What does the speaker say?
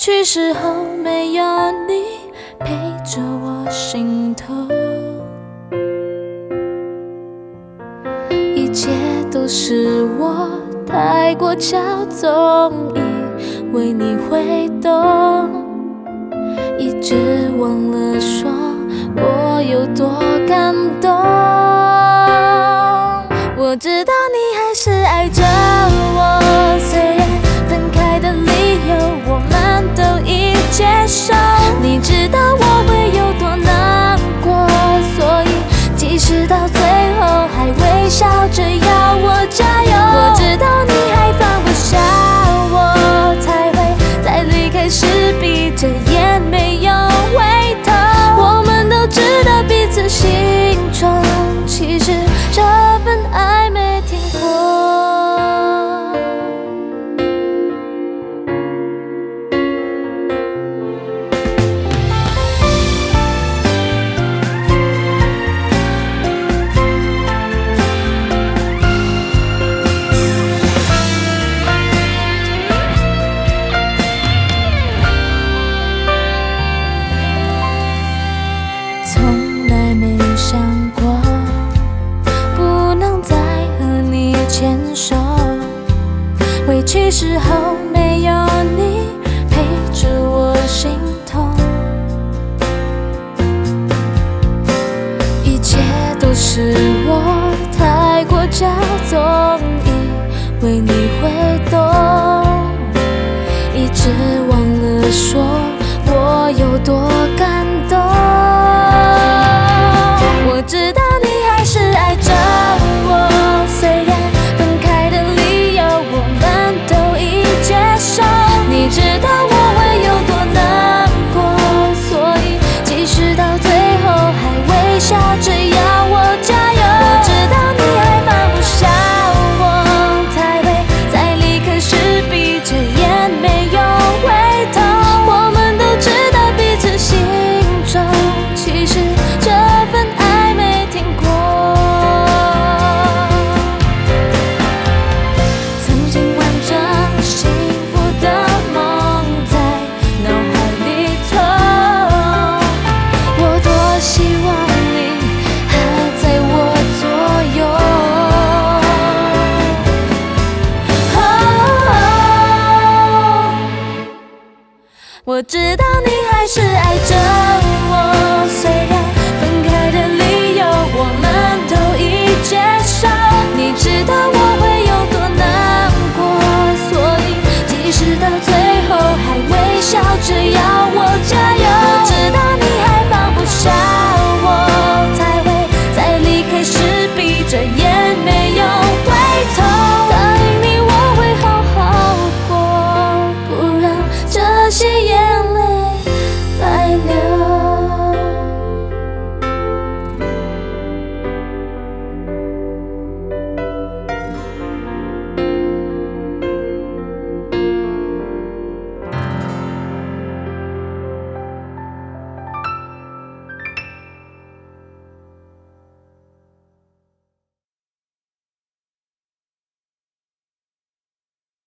去时候没有你陪着我心头，一切都是我太过骄纵，以为你会懂，一直忘了说我有多感动。我知道你还是爱着我，虽然分开的理由我们都已接受。你知道我会有多难过，所以即使到最后还微笑着要我加油。我知道你还放不下我，才会在离开时闭着眼没有回头。我们都知道彼此心中，其实这份爱没停过。从来没想过不能再和你牵手，委屈时候没有你陪着我心痛，一切都是我太过骄纵，以为你会懂，一直忘了说我有多感动。我知道你还是爱着我，虽然分开的理由我们都已接受。你知道我会有多难过，所以即使到最后还微笑着要我加油。我知道你还放不下我，才会在离开时闭着眼没有回头。我们都知道彼此心中，其实这份爱没停过。曾经完整幸福的梦在脑海里头，我多希望你还在我左右。我知道你还是爱着我，虽然分开的理由我们都已接受。你知道我